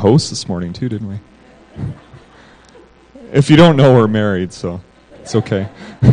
host this morning too, didn't we? If you don't know, we're married, so it's okay.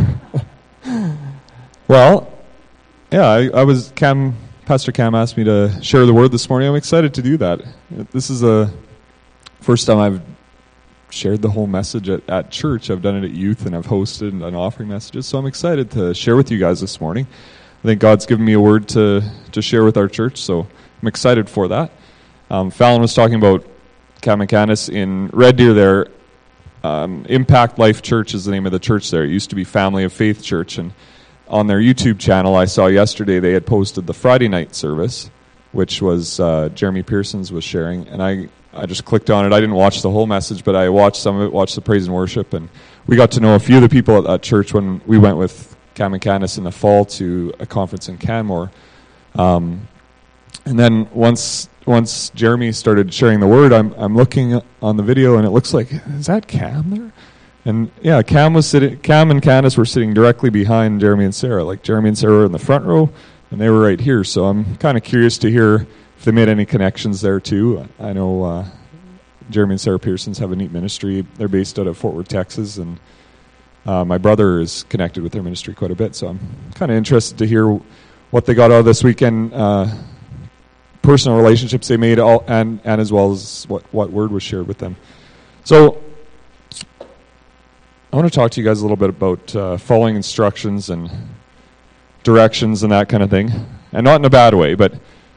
Well, yeah, Pastor Cam asked me to share the word this morning. I'm excited to do that. This is the first time I've shared the whole message at church. I've done it at youth, and I've hosted and done offering messages, so I'm excited to share with you guys this morning. I think God's given me a word to share with our church, so I'm excited for that. Fallon was talking about Cam and Candace in Red Deer there. Impact Life Church is the name of the church there. It used to be Family of Faith Church, and on their YouTube channel I saw yesterday they had posted the Friday night service, which was Jeremy Pearson's was sharing, and I just clicked on it. I didn't watch the whole message, but I watched some of it, watched the praise and worship, and we got to know a few of the people at that church when we went with Cam and Candace in the fall to a conference in Canmore. And then once Jeremy started sharing the word, I'm looking on the video, and it looks like, is that Cam there? And yeah, Cam and Candace were sitting directly behind Jeremy and Sarah. Like Jeremy and Sarah were in the front row, and they were right here. So I'm kind of curious to hear if they made any connections there too. I know Jeremy and Sarah Pearsons have a neat ministry. They're based out of Fort Worth, Texas, and my brother is connected with their ministry quite a bit. So I'm kind of interested to hear what they got out of this weekend, personal relationships they made, and as well as what word was shared with them. So I want to talk to you guys a little bit about following instructions and directions and that kind of thing, and not in a bad way, but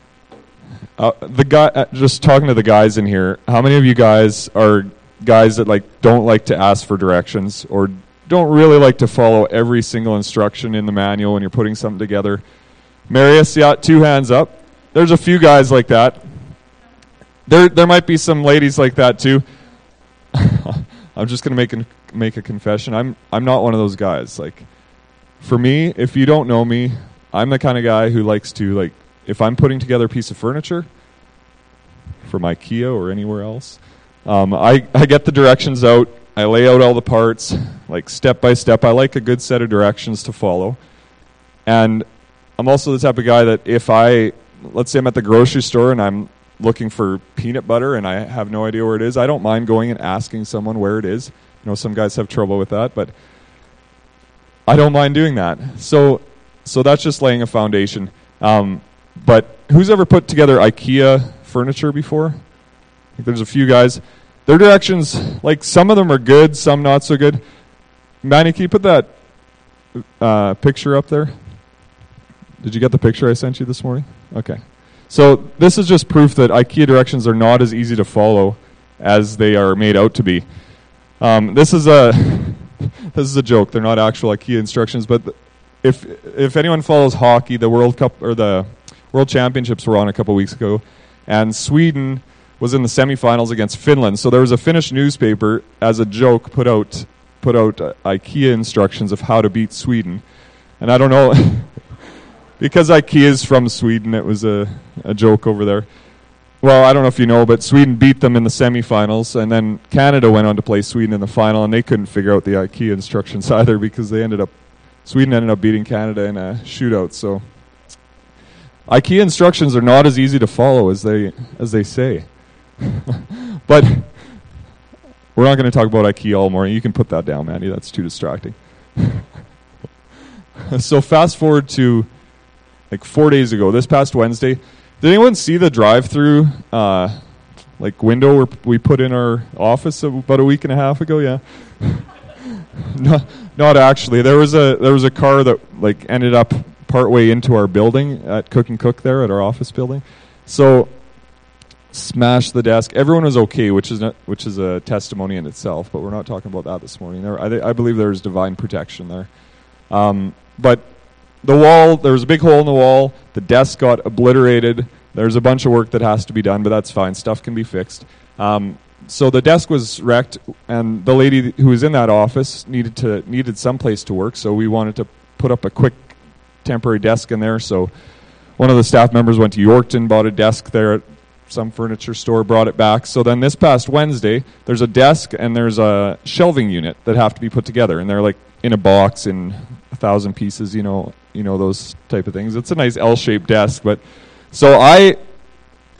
just talking to the guys in here, how many of you guys are guys that don't like to ask for directions or don't really like to follow every single instruction in the manual when you're putting something together? Marius, yeah, 2 hands up. There's a few guys like that. There might be some ladies like that too. I'm just going to make a confession. I'm not one of those guys. Like, for me, if you don't know me, I'm the kind of guy who likes to, if I'm putting together a piece of furniture from IKEA or anywhere else, I get the directions out. I lay out all the parts, step by step. I like a good set of directions to follow. And I'm also the type of guy that let's say I'm at the grocery store and I'm looking for peanut butter and I have no idea where it is, I don't mind going and asking someone where it is. I know some guys have trouble with that, but I don't mind doing that. So that's just laying a foundation. But who's ever put together IKEA furniture before? I think there's a few guys. Their directions, some of them are good, some not so good. Manny, can you put that picture up there? Did you get the picture I sent you this morning? Okay. So this is just proof that IKEA directions are not as easy to follow as they are made out to be. This is a joke. They're not actual IKEA instructions, but if anyone follows hockey, the World Cup or the World Championships were on a couple weeks ago, and Sweden was in the semifinals against Finland. So there was a Finnish newspaper, as a joke, put out IKEA instructions of how to beat Sweden. And I don't know, because IKEA is from Sweden, it was a joke over there. Well, I don't know if you know, but Sweden beat them in the semifinals, and then Canada went on to play Sweden in the final, and they couldn't figure out the IKEA instructions either because Sweden ended up beating Canada in a shootout. So IKEA instructions are not as easy to follow as they say. But we're not going to talk about IKEA all morning. You can put that down, Mandy. That's too distracting. So fast forward to 4 days ago, this past Wednesday. Did anyone see the drive-through window we put in our office about a week and a half ago? Yeah. Not actually. There was a car that ended up partway into our building at Cook and Cook there at our office building. So smashed the desk. Everyone was okay, which is a testimony in itself, but we're not talking about that this morning. I believe there was divine protection there. But the wall, there was a big hole in the wall. The desk got obliterated. There's a bunch of work that has to be done, but that's fine. Stuff can be fixed. So the desk was wrecked, and the lady who was in that office needed some place to work, so we wanted to put up a quick temporary desk in there. So one of the staff members went to Yorkton, bought a desk there at some furniture store, brought it back. So then this past Wednesday, there's a desk and there's a shelving unit that have to be put together, and they're in a box in 1,000 pieces, you know those type of things. It's a nice L-shaped desk, but so I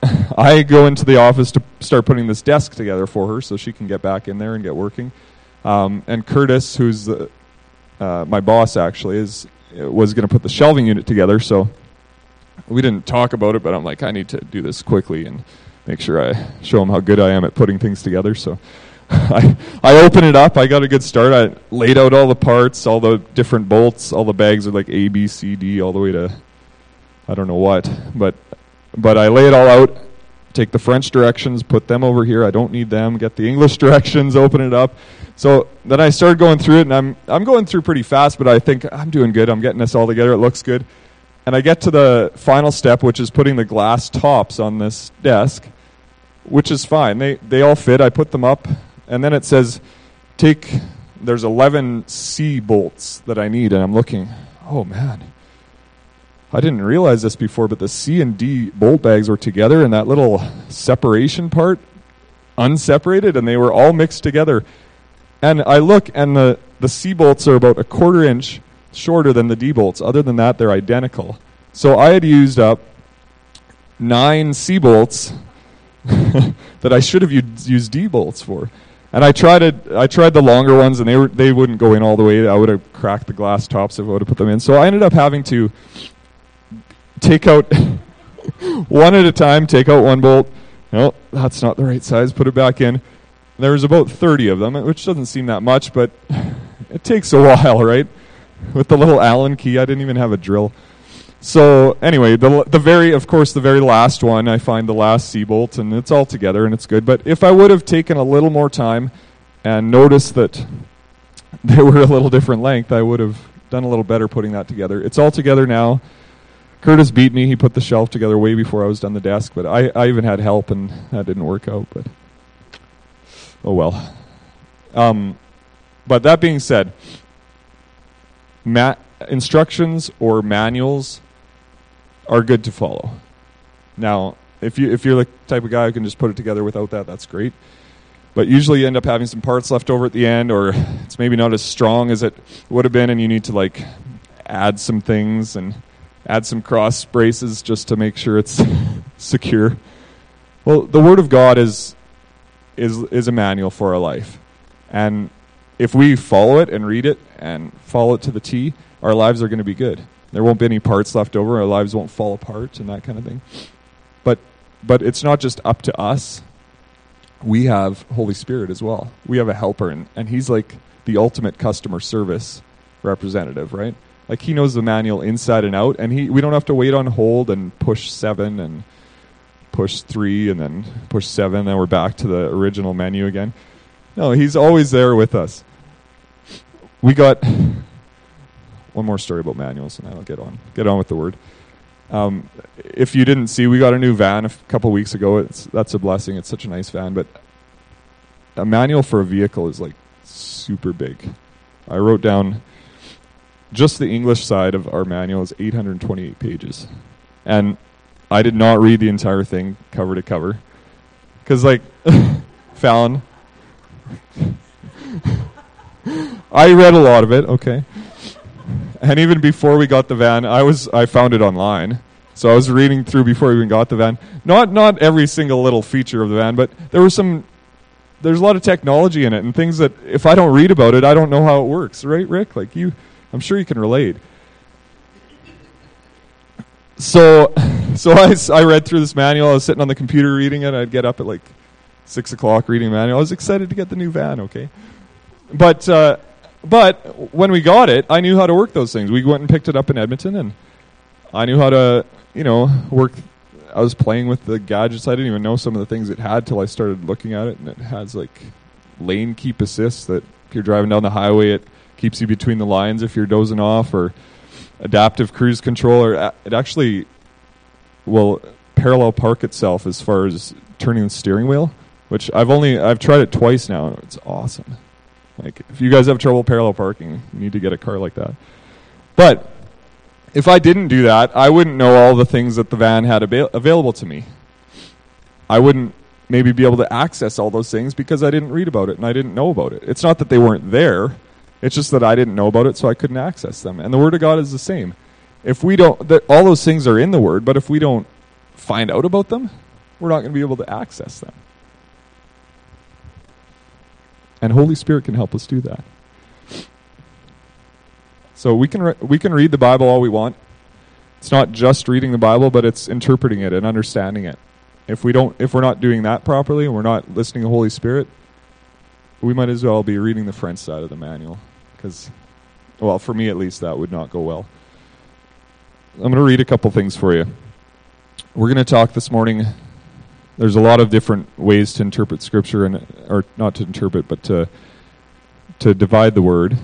I go into the office to start putting this desk together for her so she can get back in there and get working. And Curtis, who's my boss actually, was going to put the shelving unit together, so we didn't talk about it, but I'm like, I need to do this quickly and make sure I show him how good I am at putting things together. So I open it up. I got a good start. I laid out all the parts, all the different bolts. All the bags are like A, B, C, D, all the way to I don't know what. But I lay it all out, take the French directions, put them over here. I don't need them. Get the English directions, open it up. So then I started going through it, and I'm going through pretty fast, but I think I'm doing good. I'm getting this all together. It looks good. And I get to the final step, which is putting the glass tops on this desk, which is fine. They all fit. I put them up, and then it says, there's 11 C bolts that I need, and I'm looking, oh man, I didn't realize this before, but the C and D bolt bags were together, and that little separation part, unseparated, and they were all mixed together. And I look, and the C bolts are about 1/4 inch shorter than the D bolts. Other than that, they're identical. So I had used up 9 C bolts that I should have used D bolts for. And I tried the longer ones, and they wouldn't go in all the way. I would have cracked the glass tops if I would have put them in. So I ended up having to take out one at a time, take out one bolt. No, that's not the right size. Put it back in. There was about 30 of them, which doesn't seem that much, but it takes a while, right? With the little Allen key, I didn't even have a drill. So anyway, the very last one, I find the last C-bolt, and it's all together, and it's good. But if I would have taken a little more time and noticed that they were a little different length, I would have done a little better putting that together. It's all together now. Curtis beat me. He put the shelf together way before I was done the desk, but I even had help, and that didn't work out. But oh well. But that being said, instructions or manuals are good to follow. Now, if you're the type of guy who can just put it together without that, that's great. But usually you end up having some parts left over at the end, or it's maybe not as strong as it would have been, and you need to add some things and add some cross braces just to make sure it's secure. Well, the Word of God is a manual for our life. And if we follow it and read it and follow it to the T, our lives are going to be good. There won't be any parts left over. Our lives won't fall apart and that kind of thing. But it's not just up to us. We have Holy Spirit as well. We have a helper, and he's like the ultimate customer service representative, right? Like, he knows the manual inside and out, and we don't have to wait on hold and push 7 and push 3 and then push 7, then we're back to the original menu again. No, he's always there with us. We got one more story about manuals, and then I'll get on with the word. If you didn't see, we got a new van a couple weeks ago. That's a blessing. It's such a nice van, but a manual for a vehicle is super big. I wrote down just the English side of our manual is 828 pages, and I did not read the entire thing cover to cover because Fallon, I read a lot of it, okay. And even before we got the van, I found it online. So I was reading through before we even got the van. Not every single little feature of the van, but there's a lot of technology in it and things that if I don't read about it, I don't know how it works, right, Rick? I'm sure you can relate. So I read through this manual. I was sitting on the computer reading it. I'd get up at 6 o'clock reading the manual. I was excited to get the new van, okay? But when we got it, I knew how to work those things. We went and picked it up in Edmonton, and I knew how to, work. I was playing with the gadgets. I didn't even know some of the things it had till I started looking at it, and it has lane keep assist that if you're driving down the highway, it keeps you between the lines if you're dozing off, or adaptive cruise control, or it actually will parallel park itself as far as turning the steering wheel, which I've tried it twice now, and it's awesome. If you guys have trouble parallel parking, you need to get a car like that. But if I didn't do that, I wouldn't know all the things that the van had available to me. I wouldn't maybe be able to access all those things because I didn't read about it and I didn't know about it. It's not that they weren't there. It's just that I didn't know about it, so I couldn't access them. And the Word of God is the same. If we don't, all those things are in the Word, but if we don't find out about them, we're not going to be able to access them. And Holy Spirit can help us do that. So we can read the Bible all we want. It's not just reading the Bible, but it's interpreting it and understanding it. If we're not doing that properly and we're not listening to Holy Spirit, we might as well be reading the French side of the manual, because, well, for me at least, that would not go well. I'm going to read a couple things for you. We're going to talk this morning. There's a lot of different ways to interpret Scripture, or not to interpret, but to divide the Word.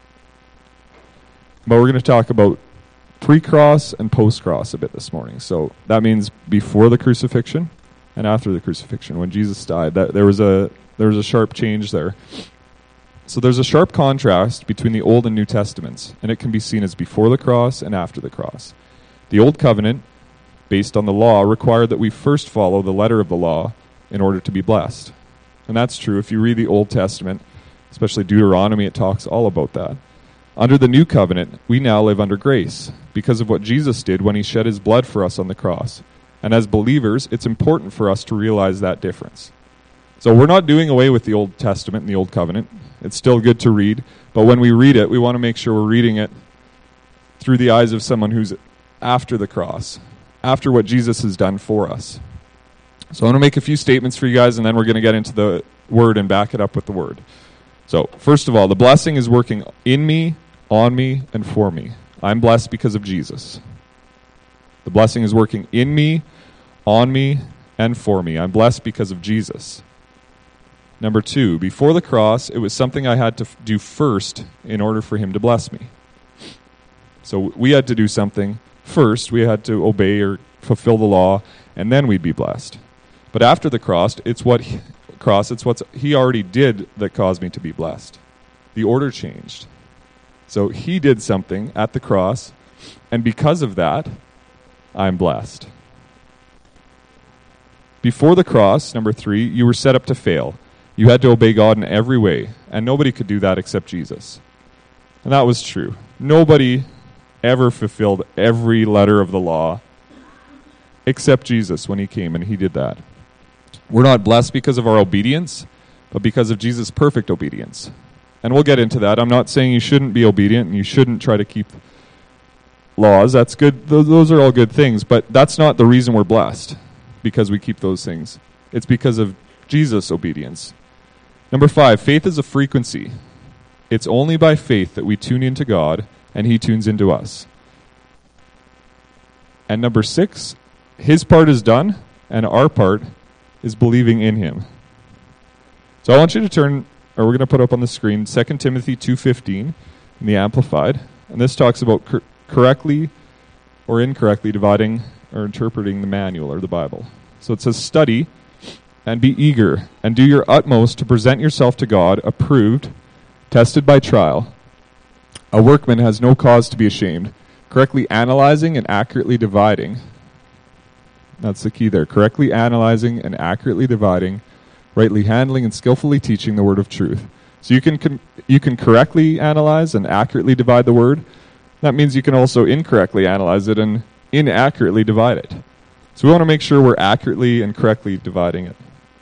But we're going to talk about pre-cross and post-cross a bit this morning. So that means before the crucifixion and after the crucifixion, when Jesus died. There was a sharp change there. So there's a sharp contrast between the Old and New Testaments, and it can be seen as before the cross and after the cross. The Old Covenant, based on the law, required that we first follow the letter of the law in order to be blessed. And that's true. If you read the Old Testament, especially Deuteronomy, it talks all about that. Under the New Covenant, we now live under grace because of what Jesus did when he shed his blood for us on the cross. And as believers, it's important for us to realize that difference. So we're not doing away with the Old Testament and the Old Covenant. It's still good to read. But when we read it, we want to make sure we're reading it through the eyes of someone who's after the cross, after what Jesus has done for us. So I'm going to make a few statements for you guys, and then we're going to get into the Word and back it up with the Word. So, first of all, the blessing is working in me, on me, and for me. I'm blessed because of Jesus. The blessing is working in me, on me, and for me. I'm blessed because of Jesus. Number 2, before the cross, it was something I had to do first in order for him to bless me. So we had to do something first. We had to obey or fulfill the law, and then we'd be blessed. But after the cross, it's what he already did that caused me to be blessed. The order changed. So he did something at the cross, and because of that, I'm blessed. Before the cross, number 3, you were set up to fail. You had to obey God in every way, and nobody could do that except Jesus. And that was true. Nobody ever fulfilled every letter of the law except Jesus when he came, and he did that. We're not blessed because of our obedience, but because of Jesus' perfect obedience. And we'll get into that. I'm not saying you shouldn't be obedient and you shouldn't try to keep laws. That's good. Those are all good things, but that's not the reason we're blessed, because we keep those things. It's because of Jesus' obedience. Number 5, faith is a frequency. It's only by faith that we tune into God and he tunes into us. And number 6, his part is done and our part is believing in him. So I want you to turn, or we're going to put up on the screen, 2 Timothy 2:15 in the Amplified. And this talks about correctly or incorrectly dividing or interpreting the manual or the Bible. So it says, study and be eager and do your utmost to present yourself to God approved, tested by trial. A workman has no cause to be ashamed, correctly analyzing and accurately dividing. That's the key there. Correctly analyzing and accurately dividing, rightly handling and skillfully teaching the word of truth. So you can correctly analyze and accurately divide the word. That means you can also incorrectly analyze it and inaccurately divide it. So we want to make sure we're accurately and correctly dividing it.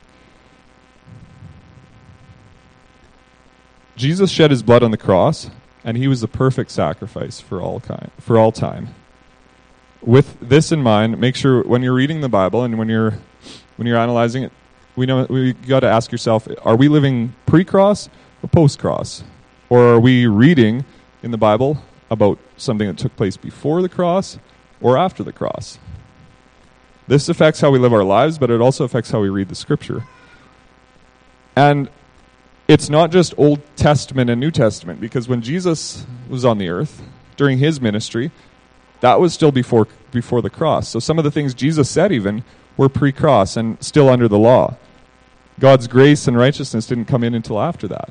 Jesus shed his blood on the cross, and he was the perfect sacrifice for all time. With this in mind, make sure when you're reading the Bible and when you're analyzing it, we got to ask yourself: are we living pre-cross or post-cross, or are we reading in the Bible about something that took place before the cross or after the cross? This affects how we live our lives, but it also affects how we read the Scripture. And it's not just Old Testament and New Testament, because when Jesus was on the earth, during his ministry, that was still before the cross. So some of the things Jesus said even were pre-cross and still under the law. God's grace and righteousness didn't come in until after that.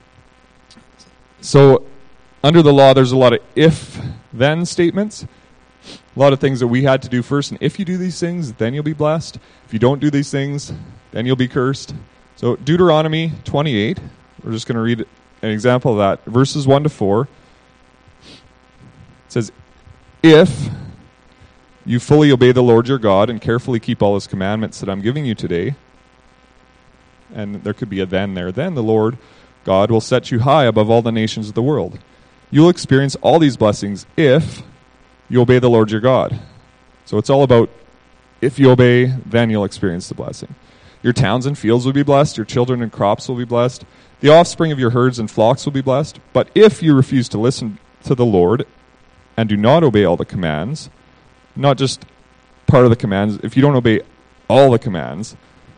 So under the law, there's a lot of if-then statements, a lot of things that we had to do first. And if you do these things, then you'll be blessed. If you don't do these things, then you'll be cursed. So Deuteronomy 28, we're just going to read an example of that. Verses 1 to 4. It says, if you fully obey the Lord your God and carefully keep all his commandments that I'm giving you today, and there could be a then there, then the Lord God will set you high above all the nations of the world. You'll experience all these blessings if you obey the Lord your God. So it's all about if you obey, then you'll experience the blessing. Your towns and fields will be blessed. Your children and crops will be blessed. The offspring of your herds and flocks will be blessed. But if you refuse to listen to the Lord and do not obey all the commands, not just part of the commands, if you don't obey all the commands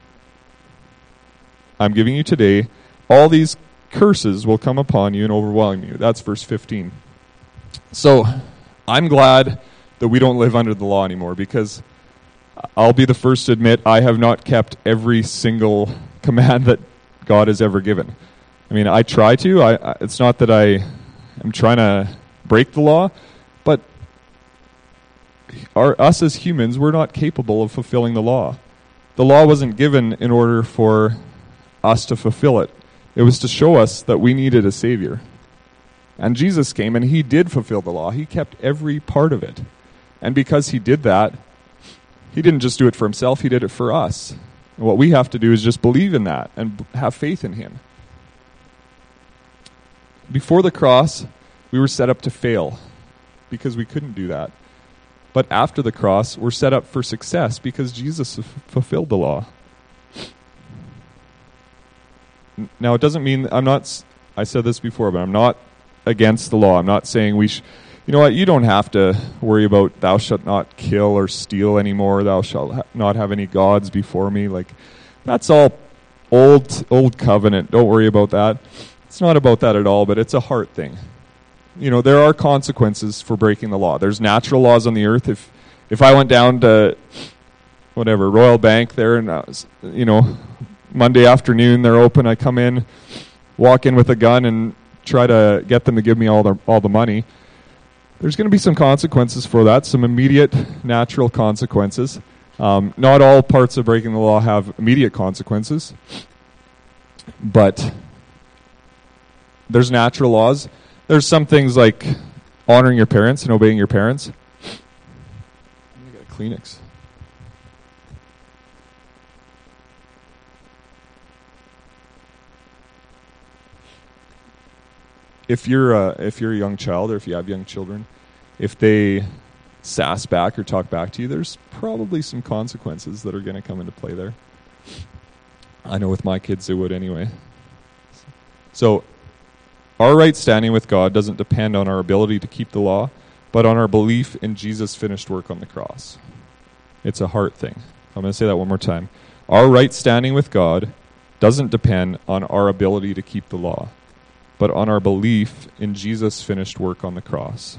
I'm giving you today, all these curses will come upon you and overwhelm you. That's verse 15. So I'm glad that we don't live under the law anymore, because I'll be the first to admit I have not kept every single command that God has ever given. I mean, I try to. It's not that I am trying to break the law, but us as humans, we're not capable of fulfilling the law. The law wasn't given in order for us to fulfill it. It was to show us that we needed a Savior. And Jesus came and he did fulfill the law. He kept every part of it. And because he did that, he didn't just do it for himself, he did it for us. And what we have to do is just believe in that and have faith in him. Before the cross, we were set up to fail because we couldn't do that. But after the cross, we're set up for success because Jesus fulfilled the law. Now, it doesn't mean, I said this before, but I'm not against the law. I'm not saying you know what, you don't have to worry about thou shalt not kill or steal anymore. Thou shalt not have any gods before me. Like, that's all old covenant. Don't worry about that. It's not about that at all, but it's a heart thing. You know, there are consequences for breaking the law. There's natural laws on the earth. If I went down to, Royal Bank there, and Monday afternoon, they're open. I come in, walk in with a gun, and try to get them to give me all the money. There's going to be some consequences for that, some immediate natural consequences. Not all parts of breaking the law have immediate consequences, but there's natural laws. There's some things like honoring your parents and obeying your parents. I'm going to get a Kleenex. If you're a young child, or if you have young children, if they sass back or talk back to you, there's probably some consequences that are going to come into play there. I know with my kids they would anyway. So our right standing with God doesn't depend on our ability to keep the law, but on our belief in Jesus' finished work on the cross. It's a heart thing. I'm going to say that one more time. Our right standing with God doesn't depend on our ability to keep the law, but on our belief in Jesus' finished work on the cross.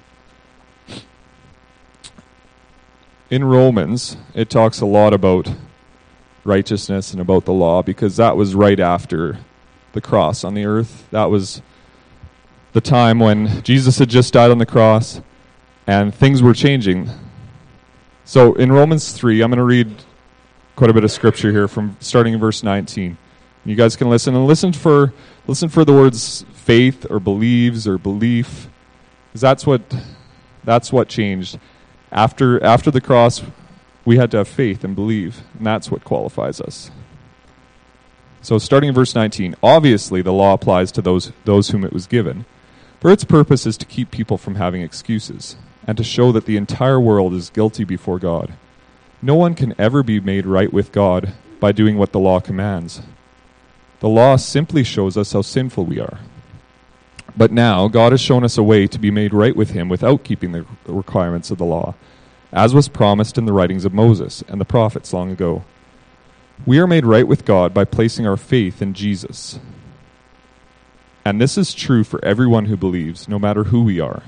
In Romans, it talks a lot about righteousness and about the law, because that was right after the cross on the earth. That was the time when Jesus had just died on the cross and things were changing. So in Romans 3, I'm going to read quite a bit of scripture here from starting in verse 19. You guys can listen for the words faith or believes or belief, because that's what changed. After the cross, we had to have faith and believe, and that's what qualifies us. So starting in verse 19, obviously the law applies to those whom it was given, for its purpose is to keep people from having excuses, and to show that the entire world is guilty before God. No one can ever be made right with God by doing what the law commands. The law simply shows us how sinful we are. But now God has shown us a way to be made right with him without keeping the requirements of the law, as was promised in the writings of Moses and the prophets long ago. We are made right with God by placing our faith in Jesus. And this is true for everyone who believes, no matter who we are.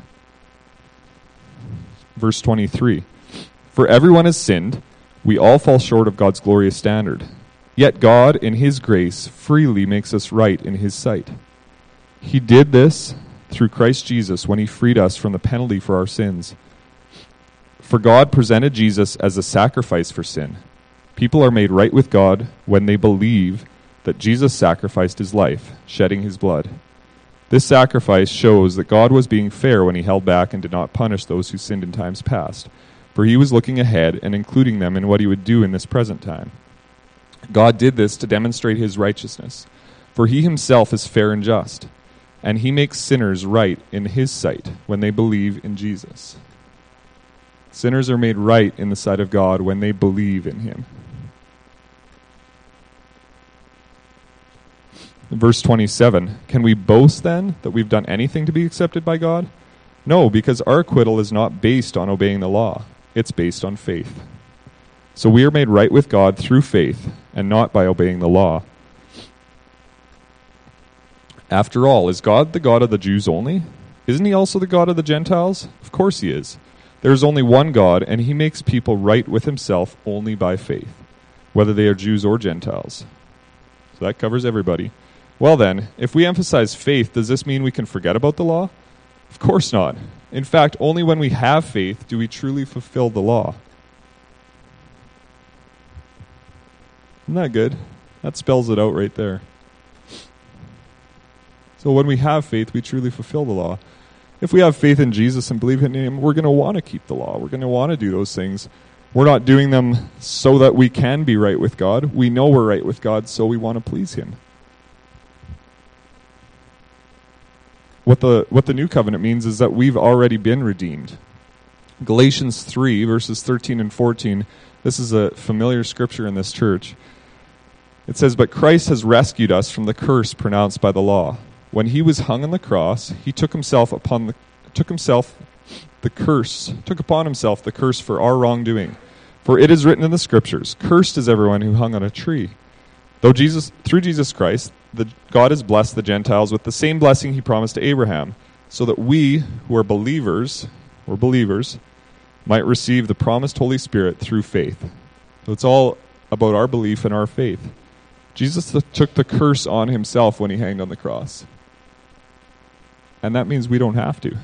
Verse 23, for everyone has sinned, we all fall short of God's glorious standard. Yet God, in his grace, freely makes us right in his sight. He did this through Christ Jesus when he freed us from the penalty for our sins. For God presented Jesus as a sacrifice for sin. People are made right with God when they believe that Jesus sacrificed his life, shedding his blood. This sacrifice shows that God was being fair when he held back and did not punish those who sinned in times past, for he was looking ahead and including them in what he would do in this present time. God did this to demonstrate his righteousness, for he himself is fair and just, and he makes sinners right in his sight when they believe in Jesus. Sinners are made right in the sight of God when they believe in him. Verse 27, can we boast then that we've done anything to be accepted by God? No, because our acquittal is not based on obeying the law. It's based on faith. So we are made right with God through faith and not by obeying the law. After all, is God the God of the Jews only? Isn't he also the God of the Gentiles? Of course he is. There is only one God, and he makes people right with himself only by faith, whether they are Jews or Gentiles. So that covers everybody. Well then, if we emphasize faith, does this mean we can forget about the law? Of course not. In fact, only when we have faith do we truly fulfill the law. Isn't that good? That spells it out right there. So when we have faith, we truly fulfill the law. If we have faith in Jesus and believe in him, we're going to want to keep the law. We're going to want to do those things. We're not doing them so that we can be right with God. We know we're right with God, so we want to please him. What the new covenant means is that we've already been redeemed. Galatians 3, verses 13 and 14, this is a familiar scripture in this church. It says, but Christ has rescued us from the curse pronounced by the law. When he was hung on the cross, he took upon himself the curse for our wrongdoing. For it is written in the scriptures, cursed is everyone who hung on a tree. Through Jesus Christ, God has blessed the Gentiles with the same blessing he promised to Abraham, so that we who are believers, might receive the promised Holy Spirit through faith. So it's all about our belief and our faith. Jesus took the curse on himself when he hanged on the cross. And that means we don't have to.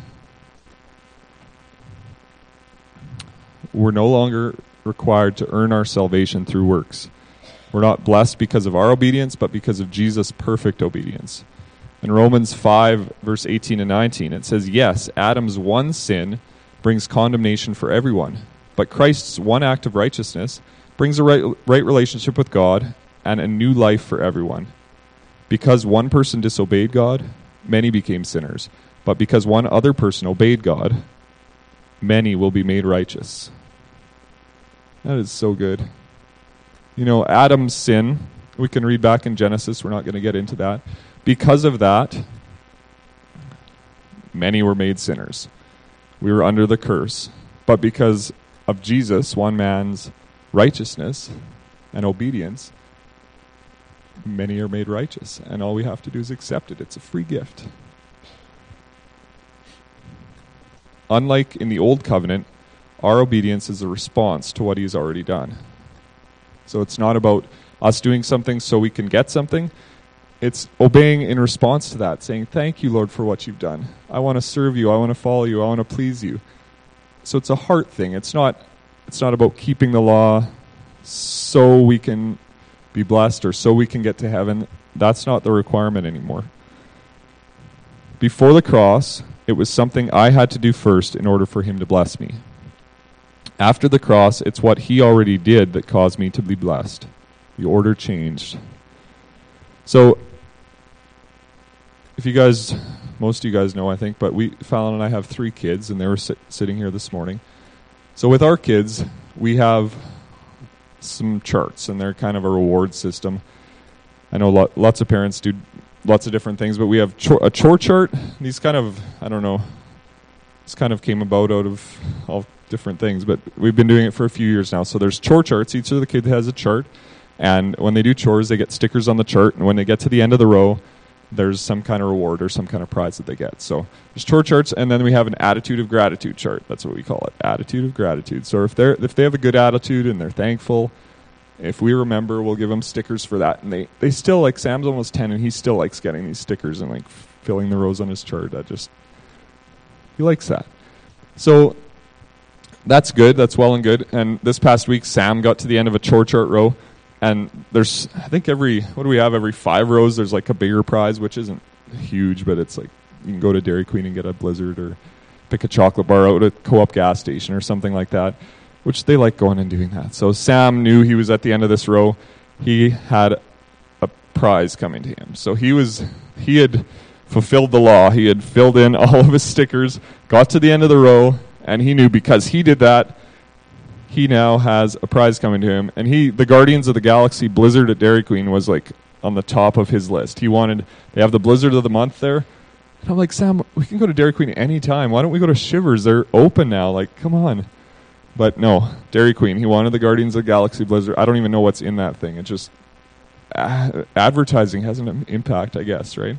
We're no longer required to earn our salvation through works. We're not blessed because of our obedience, but because of Jesus' perfect obedience. In Romans 5, verse 18 and 19, it says, yes, Adam's one sin brings condemnation for everyone, but Christ's one act of righteousness brings a right relationship with God and a new life for everyone. Because one person disobeyed God, many became sinners. But because one other person obeyed God, many will be made righteous. That is so good. You know, Adam's sin, we can read back in Genesis, we're not going to get into that. Because of that, many were made sinners. We were under the curse. But because of Jesus, one man's righteousness and obedience, many are made righteous. And all we have to do is accept it. It's a free gift. Unlike in the Old Covenant, our obedience is a response to what he's already done. So it's not about us doing something so we can get something. It's obeying in response to that, saying, thank you, Lord, for what you've done. I want to serve you. I want to follow you. I want to please you. So it's a heart thing. It's not about keeping the law so we can be blessed or so we can get to heaven. That's not the requirement anymore. Before the cross, it was something I had to do first in order for him to bless me. After the cross, it's what he already did that caused me to be blessed. The order changed. So, if you guys, most of you guys know, I think, but Fallon and I have 3 kids, and they were sitting here this morning. So with our kids, we have some charts, and they're kind of a reward system. I know lots of parents do lots of different things, but we have a chore chart. These kind of, I don't know, this kind of came about out of all different things, but we've been doing it for a few years now. So there's chore charts. Each of the kids has a chart, and when they do chores, they get stickers on the chart, and when they get to the end of the row, there's some kind of reward or some kind of prize that they get. So there's chore charts, and then we have an attitude of gratitude chart. That's what we call it, attitude of gratitude. So if they have a good attitude and they're thankful, if we remember, we'll give them stickers for that. And they still, like, Sam's almost 10, and he still likes getting these stickers and, like, filling the rows on his chart. He likes that. So that's good. That's well and good. And this past week, Sam got to the end of a chore chart row, and there's, I think every 5 rows, there's, like, a bigger prize, which isn't huge, but it's like you can go to Dairy Queen and get a Blizzard or pick a chocolate bar out at Co-op gas station or something like that. which they like going and doing that. So Sam knew he was at the end of this row. He had a prize coming to him. So he had fulfilled the law. He had filled in all of his stickers, got to the end of the row, and he knew because he did that, he now has a prize coming to him. And the Guardians of the Galaxy Blizzard at Dairy Queen was like on the top of his list. They have the Blizzard of the Month there. And I'm like, Sam, we can go to Dairy Queen anytime. Why don't we go to Shivers? They're open now. Like, come on. But no, Dairy Queen. He wanted the Guardians of the Galaxy Blizzard. I don't even know what's in that thing. It's just advertising has an impact, I guess, right?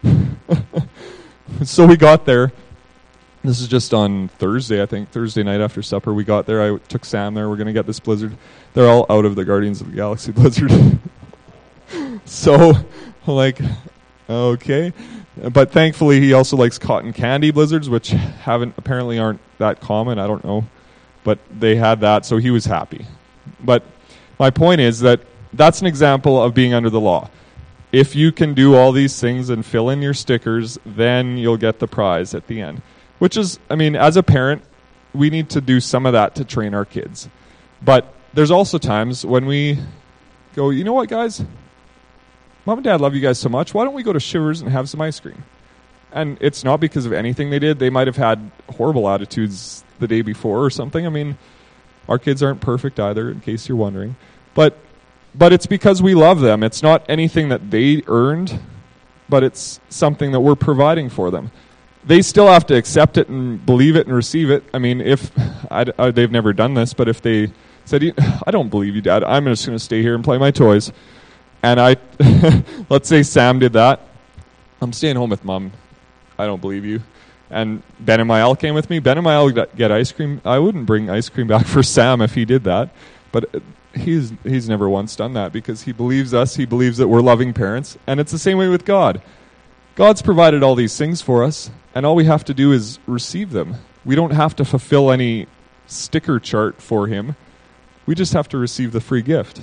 So we got there. This is just on Thursday, I think. Thursday night after supper, we got there. I took Sam there. We're going to get this Blizzard. They're all out of the Guardians of the Galaxy Blizzard. So, like, okay. But thankfully, he also likes cotton candy Blizzards, which apparently aren't that common. I don't know. But they had that, so he was happy. But my point is that that's an example of being under the law. If you can do all these things and fill in your stickers, then you'll get the prize at the end. Which is, I mean, as a parent, we need to do some of that to train our kids. But there's also times when we go, you know what, guys? Mom and Dad love you guys so much. Why don't we go to Shivers and have some ice cream? And it's not because of anything they did. They might have had horrible attitudes the day before or something. I mean, our kids aren't perfect either, in case you're wondering. But it's because we love them. It's not anything that they earned, but it's something that we're providing for them. They still have to accept it and believe it and receive it. I mean, if they've never done this, but if they said, I don't believe you, Dad, I'm just going to stay here and play my toys. And let's say Sam did that. I'm staying home with Mom. I don't believe you. And Ben and Mael came with me. Ben and Mael get ice cream. I wouldn't bring ice cream back for Sam if he did that. But he's never once done that because he believes us. He believes that we're loving parents. And it's the same way with God. God's provided all these things for us, and all we have to do is receive them. We don't have to fulfill any sticker chart for him. We just have to receive the free gift.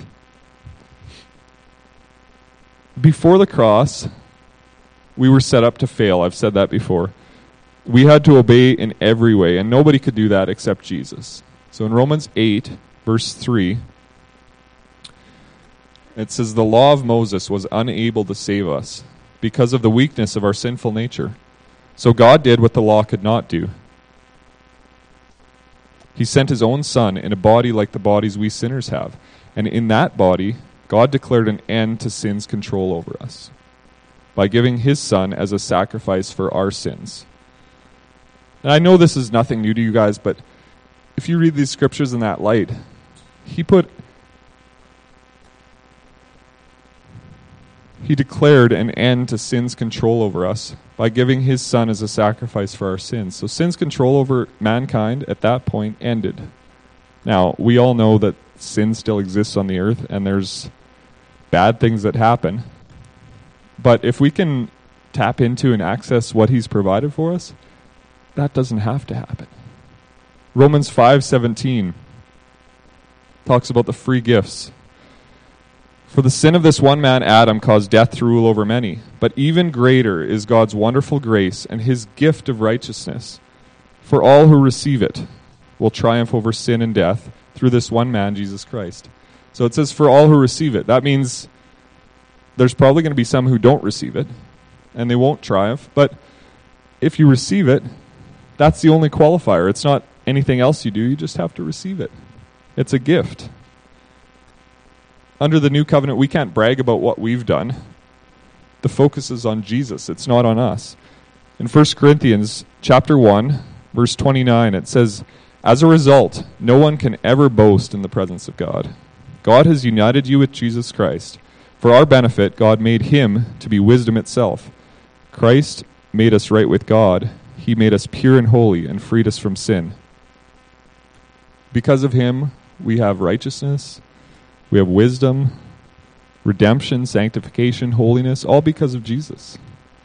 Before the cross, we were set up to fail. I've said that before. We had to obey in every way, and nobody could do that except Jesus. So in Romans 8, verse 3, it says, the law of Moses was unable to save us because of the weakness of our sinful nature. So God did what the law could not do. He sent his own Son in a body like the bodies we sinners have. And in that body, God declared an end to sin's control over us by giving his Son as a sacrifice for our sins. And I know this is nothing new to you guys, but if you read these scriptures in that light, He declared an end to sin's control over us by giving his Son as a sacrifice for our sins. So sin's control over mankind at that point ended. Now, we all know that sin still exists on the earth and there's bad things that happen. But if we can tap into and access what he's provided for us, that doesn't have to happen. Romans 5:17 talks about the free gifts. For the sin of this one man, Adam, caused death to rule over many. But even greater is God's wonderful grace and his gift of righteousness. For all who receive it will triumph over sin and death through this one man, Jesus Christ. So it says for all who receive it. That means there's probably going to be some who don't receive it, and they won't triumph. But if you receive it, that's the only qualifier. It's not anything else you do. You just have to receive it. It's a gift. Under the new covenant, we can't brag about what we've done. The focus is on Jesus. It's not on us. In 1 Corinthians chapter 1, verse 29, it says, as a result, no one can ever boast in the presence of God. God has united you with Jesus Christ. For our benefit, God made him to be wisdom itself. Christ made us right with God. He made us pure and holy and freed us from sin. Because of him, we have righteousness. We have wisdom, redemption, sanctification, holiness, all because of Jesus.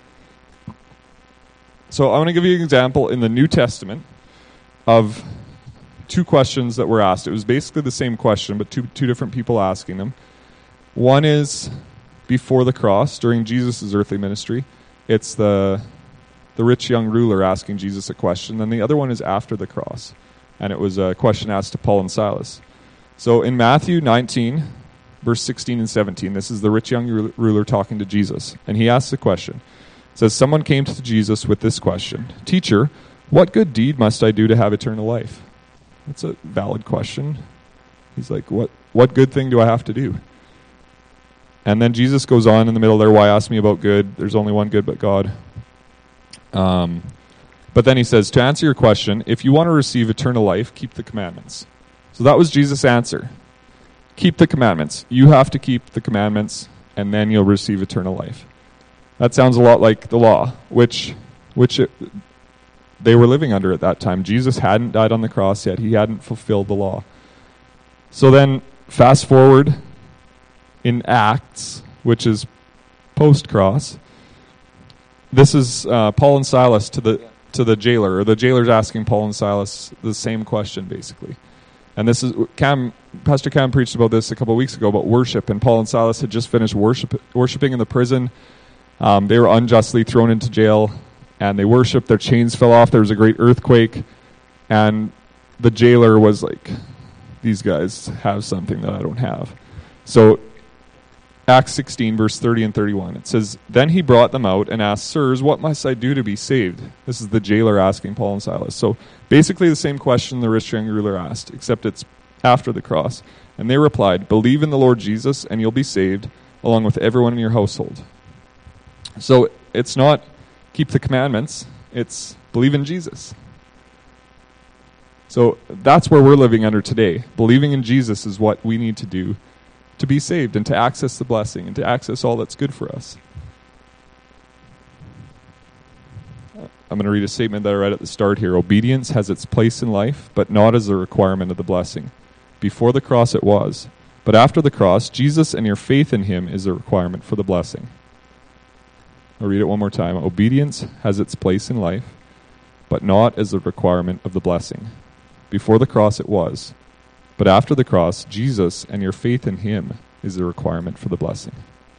So I want to give you an example in the New Testament of two questions that were asked. It was basically the same question, but two different people asking them. One is before the cross, during Jesus' earthly ministry. It's the rich young ruler asking Jesus a question. And the other one is after the cross, And it was a question asked to Paul and Silas. So in Matthew 19, verse 16 and 17, this is the rich young ruler talking to Jesus. And he asks a question. It says, someone came to Jesus with this question, "Teacher, what good deed must I do to have eternal life?" That's a valid question. He's like, what good thing do I have to do? And then Jesus goes on in the middle there, "Why ask me about good? There's only one good but God." But then he says, to answer your question, if you want to receive eternal life, keep the commandments. So that was Jesus' answer. Keep the commandments. You have to keep the commandments, and then you'll receive eternal life. That sounds a lot like the law, which they were living under at that time. Jesus hadn't died on the cross yet. He hadn't fulfilled the law. So then, fast forward in Acts, which is post-cross, this is Paul and Silas to the jailer, or the jailer's asking Paul and Silas the same question, basically. And this is Pastor Cam preached about this a couple of weeks ago, about worship, and Paul and Silas had just finished worshiping in the prison. They were unjustly thrown into jail, and they worshiped. Their chains fell off. There was a great earthquake, and the jailer was like, these guys have something that I don't have. So Acts 16, verse 30 and 31, it says, then he brought them out and asked, "Sirs, what must I do to be saved?" This is the jailer asking Paul and Silas. So basically the same question the rich young ruler asked, except it's after the cross. And they replied, "Believe in the Lord Jesus, and you'll be saved, along with everyone in your household." So it's not keep the commandments, it's believe in Jesus. So that's where we're living under today. Believing in Jesus is what we need to do to be saved and to access the blessing and to access all that's good for us. I'm going to read a statement that I read at the start here. Obedience has its place in life, but not as a requirement of the blessing. Before the cross it was, but after the cross, Jesus and your faith in him is a requirement for the blessing. I'll read it one more time. Obedience has its place in life, but not as a requirement of the blessing. Before the cross it was, but after the cross, Jesus and your faith in him is a requirement for the blessing.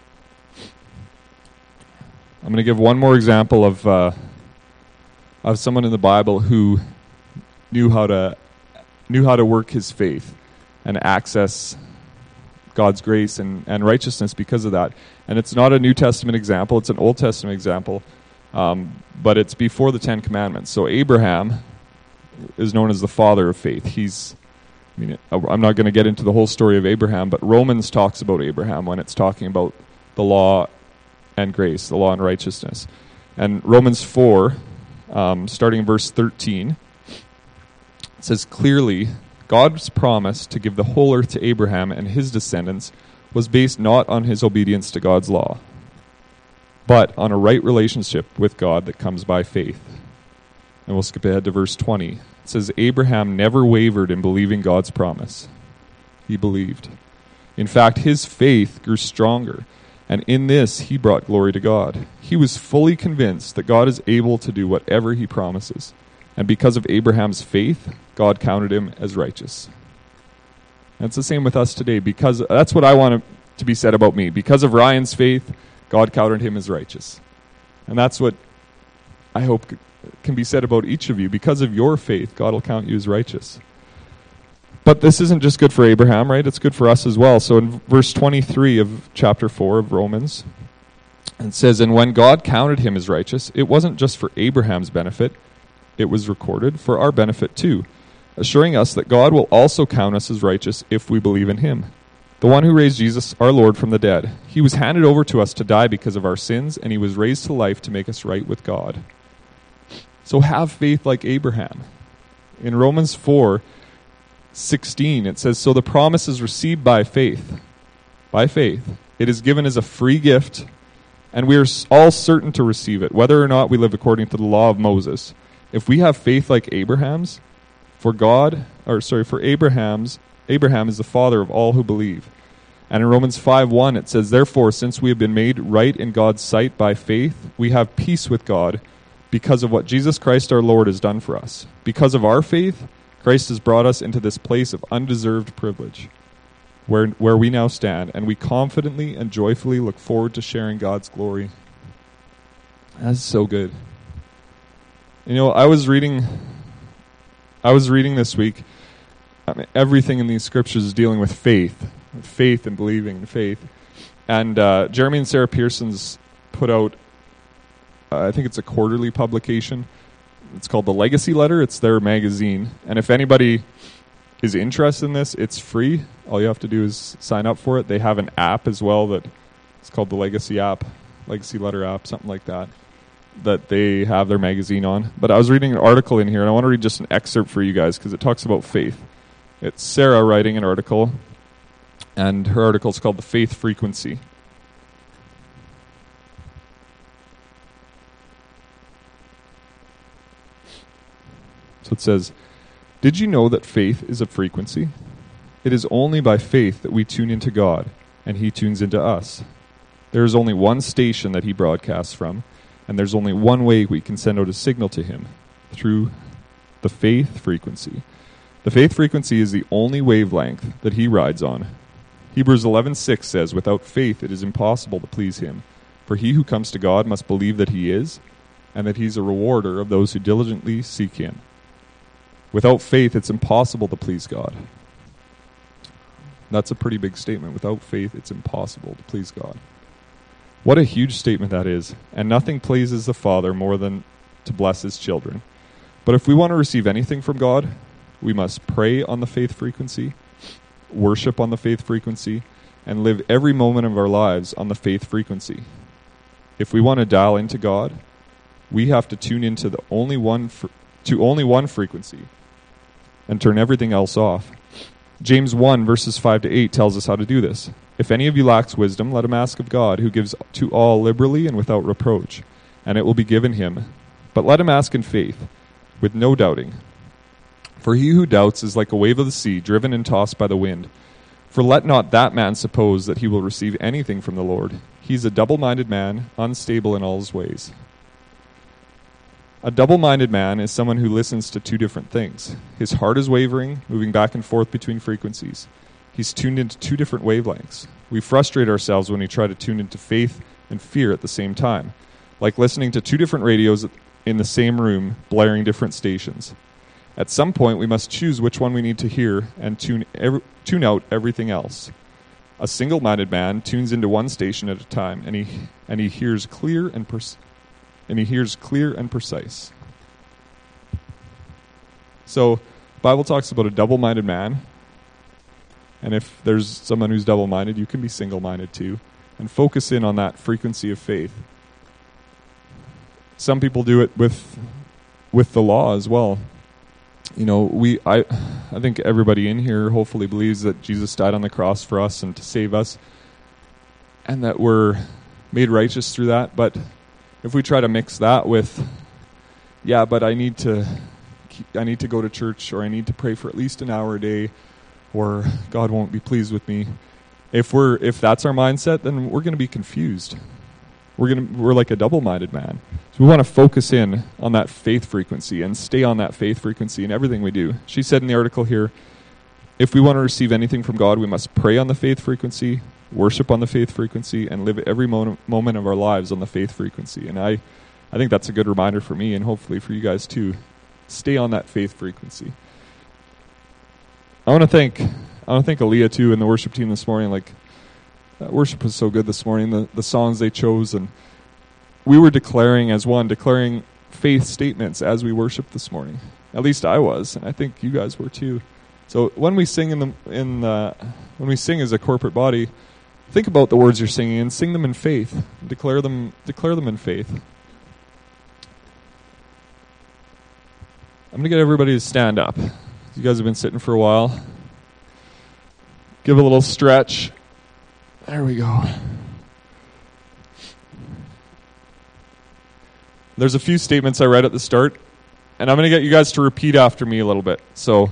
I'm going to give one more example of someone in the Bible who knew how to work his faith and access God's grace and righteousness because of that. And it's not a New Testament example, it's an Old Testament example, but it's before the Ten Commandments. So Abraham is known as the father of faith. I'm not going to get into the whole story of Abraham, but Romans talks about Abraham when it's talking about the law and grace, the law and righteousness. And Romans 4, starting in verse 13, it says, clearly, God's promise to give the whole earth to Abraham and his descendants was based not on his obedience to God's law, but on a right relationship with God that comes by faith. And we'll skip ahead to verse 20. It says, Abraham never wavered in believing God's promise. He believed. In fact, his faith grew stronger, and in this he brought glory to God. He was fully convinced that God is able to do whatever he promises. And because of Abraham's faith, God counted him as righteous. And it's the same with us today, because that's what I want to be said about me. Because of Ryan's faith, God counted him as righteous. And that's what I hope can be said about each of you. Because of your faith, God will count you as righteous. But this isn't just good for Abraham, right? It's good for us as well. So in verse 23 of chapter 4 of Romans, it says, and when God counted him as righteous, it wasn't just for Abraham's benefit, it was recorded for our benefit too, assuring us that God will also count us as righteous if we believe in him. The one who raised Jesus, our Lord, from the dead. He was handed over to us to die because of our sins, and he was raised to life to make us right with God. So have faith like Abraham. In Romans 4:16, it says, so the promise is received by faith. By faith. It is given as a free gift, and we are all certain to receive it, whether or not we live according to the law of Moses. If we have faith like Abraham's, Abraham is the father of all who believe. And in Romans 5:1 it says, therefore, since we have been made right in God's sight by faith, we have peace with God because of what Jesus Christ our Lord has done for us. Because of our faith, Christ has brought us into this place of undeserved privilege, where we now stand, and we confidently and joyfully look forward to sharing God's glory. That's so good. You know, I was reading I was reading this week, everything in these scriptures is dealing with faith and believing in faith. And Jeremy and Sarah Pearson's put out, I think it's a quarterly publication. It's called The Legacy Letter. It's their magazine. And if anybody is interested in this, it's free. All you have to do is sign up for it. They have an app as well that it's called the Legacy app, Legacy Letter app, something like that they have their magazine on. But I was reading an article in here, and I want to read just an excerpt for you guys because it talks about faith. It's Sarah writing an article, and her article is called The Faith Frequency. So it says, "Did you know that faith is a frequency? It is only by faith that we tune into God, and He tunes into us. There is only one station that He broadcasts from, and there's only one way we can send out a signal to Him, through the faith frequency. The faith frequency is the only wavelength that He rides on. Hebrews 11:6 says, 'Without faith it is impossible to please Him, for he who comes to God must believe that He is, and that He's a rewarder of those who diligently seek Him.' Without faith, it's impossible to please God." That's a pretty big statement. Without faith, it's impossible to please God. What a huge statement that is. And nothing pleases the Father more than to bless His children. But if we want to receive anything from God, we must pray on the faith frequency, worship on the faith frequency, and live every moment of our lives on the faith frequency. If we want to dial into God, we have to tune into only one frequency and turn everything else off. James 1 verses 5 to 8 tells us how to do this. "If any of you lacks wisdom, let him ask of God, who gives to all liberally and without reproach, and it will be given him. But let him ask in faith, with no doubting. For he who doubts is like a wave of the sea, driven and tossed by the wind. For let not that man suppose that he will receive anything from the Lord. He is a double-minded man, unstable in all his ways." A double-minded man is someone who listens to two different things. His heart is wavering, moving back and forth between frequencies. He's tuned into two different wavelengths. We frustrate ourselves when we try to tune into faith and fear at the same time, like listening to two different radios in the same room, blaring different stations. At some point, we must choose which one we need to hear and tune out everything else. A single-minded man tunes into one station at a time, and he hears clear and precise. So, the Bible talks about a double-minded man, and if there's someone who's double-minded, you can be single-minded too, and focus in on that frequency of faith. Some people do it with the law as well. You know, I think everybody in here hopefully believes that Jesus died on the cross for us and to save us, and that we're made righteous through that. But if we try to mix that with, but I need to go to church, or I need to pray for at least an hour a day, or God won't be pleased with me. If that's our mindset, then we're going to be confused. We're like a double-minded man. So we want to focus in on that faith frequency and stay on that faith frequency in everything we do. She said in the article here, if we want to receive anything from God, we must pray on the faith frequency, worship on the faith frequency, and live every moment of our lives on the faith frequency. And I think that's a good reminder for me, and hopefully for you guys too. Stay on that faith frequency. I want to thank Aaliyah too and the worship team this morning. Like, that worship was so good this morning. The songs they chose, and we were declaring faith statements as we worshiped this morning. At least I was, and I think you guys were too. So when we sing when we sing as a corporate body, think about the words you're singing and sing them in faith. Declare them in faith. I'm going to get everybody to stand up. You guys have been sitting for a while. Give a little stretch. There we go. There's a few statements I read at the start, and I'm going to get you guys to repeat after me a little bit. So,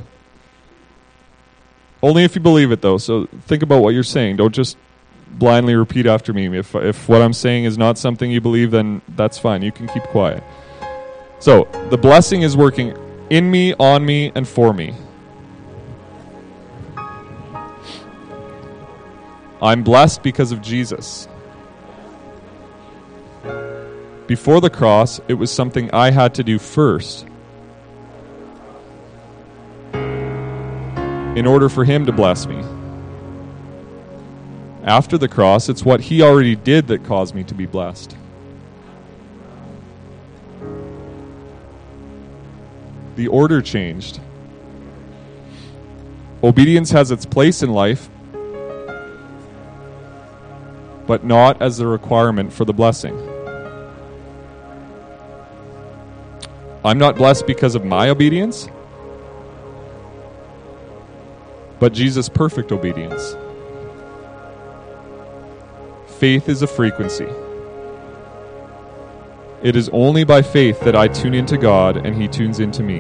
only if you believe it, though. So think about what you're saying. Don't just blindly repeat after me. If what I'm saying is not something you believe, then that's fine. You can keep quiet. So, the blessing is working in me, on me, and for me. I'm blessed because of Jesus. Before the cross, it was something I had to do first. in order for him to bless me. After the cross, it's what he already did that caused me to be blessed. The order changed. Obedience has its place in life, but not as the requirement for the blessing. I'm not blessed because of my obedience, but Jesus' perfect obedience. Faith is a frequency. It is only by faith that I tune into God and he tunes into me.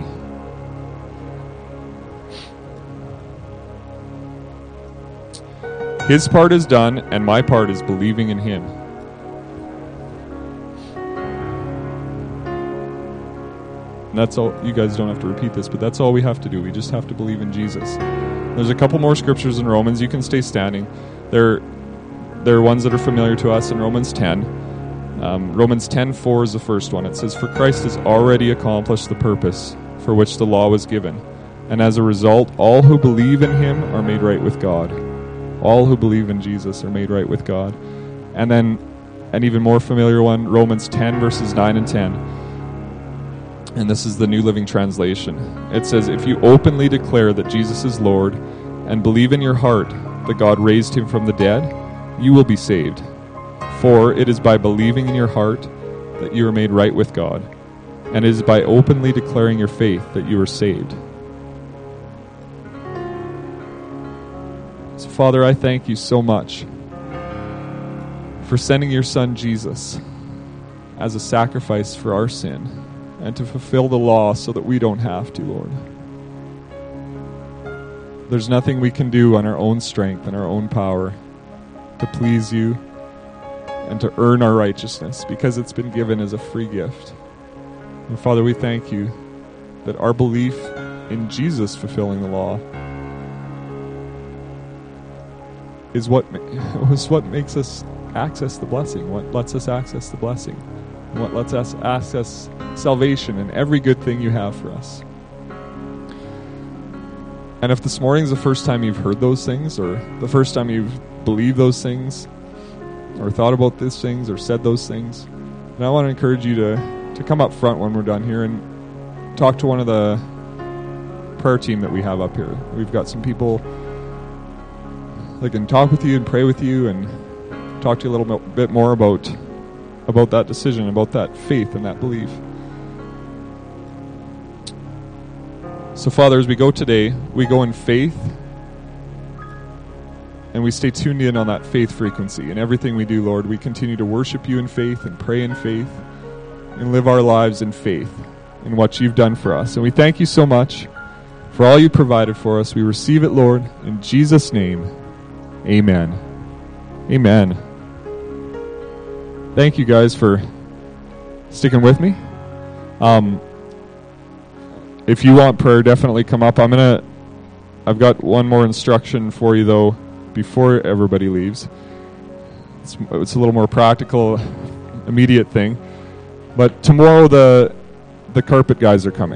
His part is done, and my part is believing in him. And that's all. You guys don't have to repeat this, but that's all we have to do. We just have to believe in Jesus. There's a couple more scriptures in Romans. You can stay standing. They're ones that are familiar to us in Romans 10. Romans 10:4 is the first one. It says, "For Christ has already accomplished the purpose for which the law was given, and as a result, all who believe in him are made right with God." All who believe in Jesus are made right with God. And then an even more familiar one, Romans 10 verses 9 and 10. And this is the New Living Translation. It says, "If you openly declare that Jesus is Lord and believe in your heart that God raised him from the dead, you will be saved. For it is by believing in your heart that you are made right with God, and it is by openly declaring your faith that you are saved." So, Father, I thank you so much for sending your Son Jesus as a sacrifice for our sin and to fulfill the law so that we don't have to, Lord. There's nothing we can do on our own strength and our own power to please you and to earn our righteousness, because it's been given as a free gift. And Father, we thank you that our belief in Jesus fulfilling the law is what makes us access the blessing, what lets us access the blessing, and what lets us access salvation and every good thing you have for us. And if this morning is the first time you've heard those things, or the first time you've believed those things, or thought about these things, or said those things, then I want to encourage you to come up front when we're done here and talk to one of the prayer team that we have up here. We've got some people that can talk with you and pray with you and talk to you a little bit more about that decision, about that faith and that belief. So, Father, as we go today, we go in faith, and we stay tuned in on that faith frequency. In everything we do, Lord, we continue to worship you in faith and pray in faith and live our lives in faith in what you've done for us. And we thank you so much for all you provided for us. We receive it, Lord, in Jesus' name. Amen. Amen. Thank you guys for sticking with me. If you want prayer, definitely come up. I've got one more instruction for you though before everybody leaves. It's a little more practical, immediate thing. But tomorrow the carpet guys are coming.